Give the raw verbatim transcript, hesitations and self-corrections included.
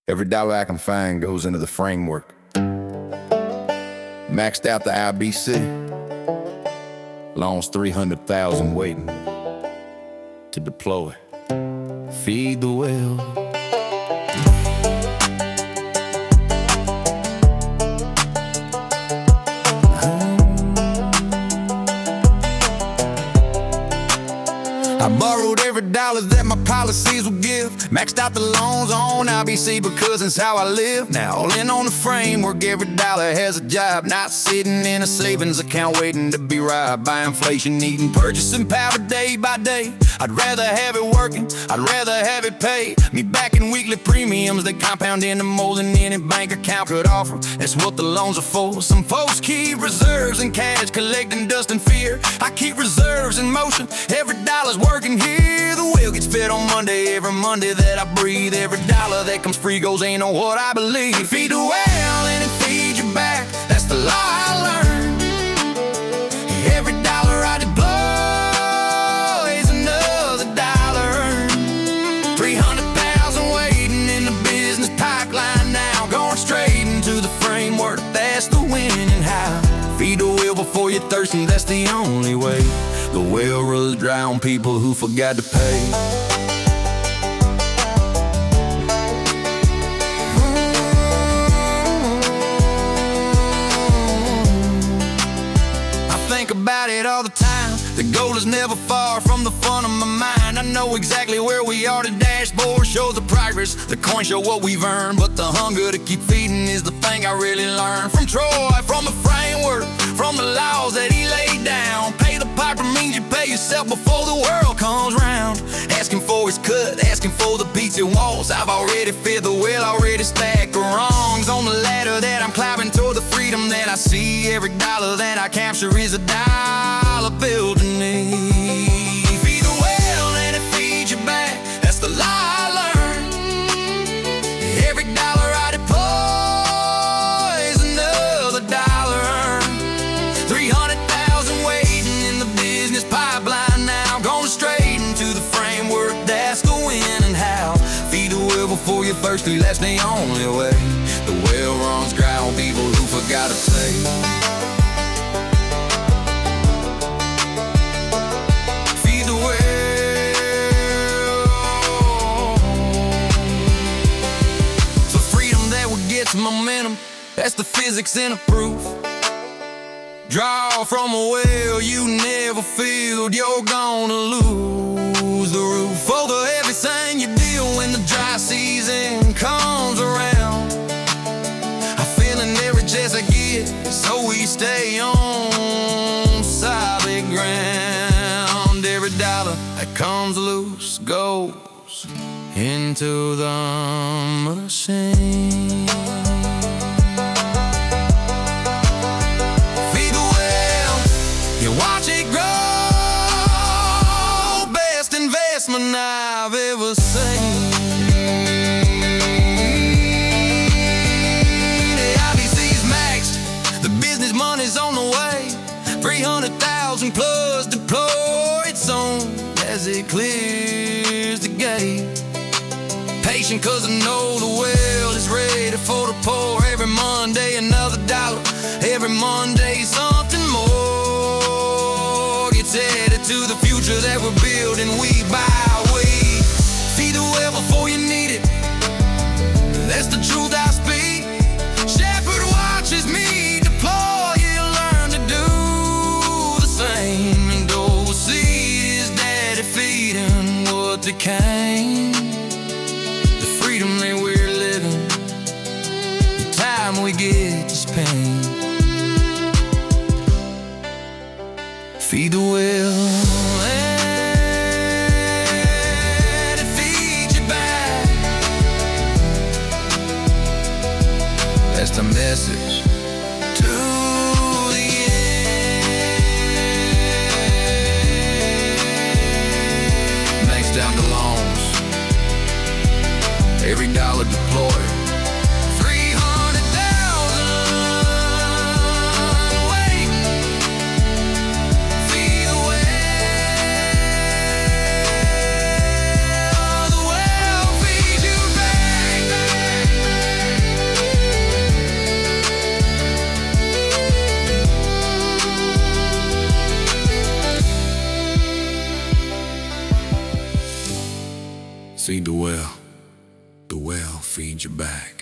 Every dollar I can find goes into the framework. Maxed out the I B C, loans three hundred thousand waiting to deploy. Feed the well. I borrowed every dollar that my policies would give. Maxed out the loans on I B C because that's how I live. Now all in on the framework, every dollar has a job. Not sitting in a savings account waiting to be robbed by inflation, needing purchasing power day by day. I'd rather have it working, I'd rather have it paid me back in weekly premiums that compound into more than any bank account could offer. That's what the loans are for. Some folks keep reserves in cash, collecting dust and fear. I keep reserves in motion, every dollar's working here. The wheel gets fed on Monday, every Monday that I breathe. Every dollar that comes free goes ain't on what I believe. Feed the well and it feeds you back, that's the law I learned. Every dollar I deploy is another dollar earned. Three hundred thousand waiting in the business pipeline now, going straight into the framework, that's the winning how. Feed the well before you're thirsty, that's the only way. The well runs dry on people who forgot to pay. I think about it all the time. The goal is never far from the front of my mind. I know exactly where we are. The dashboard shows the progress, the coins show what we've earned, but the hunger to keep feeding is the thing I really learned from Troy, from the framework, from the laws that he laid down. Pay the piper means you pay yourself before the world comes round. Asking for his cut, asking for the pizza walls. I've already fed the well, already stacked the wrongs on the ladder that I'm climbing toward the freedom that I see. Every dollar that I capture is a dollar bill to me. Feed the well and it feeds you back, that's the law I learned. Every dollar I deploy is another dollar earned. Three hundred thousand waiting in the business pipeline now, going straight into the framework, that's the when and how. Feed the well before you're thirsty, that's the only way. The well runs dry on people who forgot to pay. Momentum, that's the physics in a proof. Draw from a well you never filled, you're gonna lose the roof over everything you deal when the dry season comes around. I feel in every chance I get, so we stay on solid ground. Every dollar that comes loose goes into the machine. Watch it grow, best investment I've ever seen. The I B C's maxed, the business money's on the way. Three hundred thousand plus deployed soon as it clears the gate. Patient cause I know the well is ready for the pour. Every Monday another dollar, every Monday something more. Headed to the future that we're building week by week. Feed the well before you need it, that's the truth I speak. Shepherd watches me deploy, he'll learn to do the same. And go see his daddy feeding what they came. The freedom that we're living, the time we get to spend. Feed the well and it feeds you back, that's the message to the end. Maxed out the loans, every dollar deployed. Feed the well, the well feeds your back.